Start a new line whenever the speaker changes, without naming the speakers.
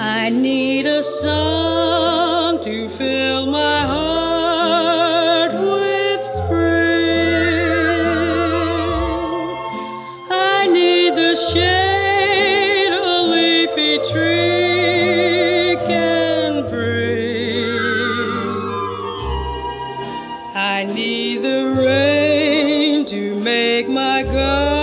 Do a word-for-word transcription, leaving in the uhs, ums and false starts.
I need a song to fill my heart with spring. I need the shade a leafy tree can bring. I need the rain to make my garden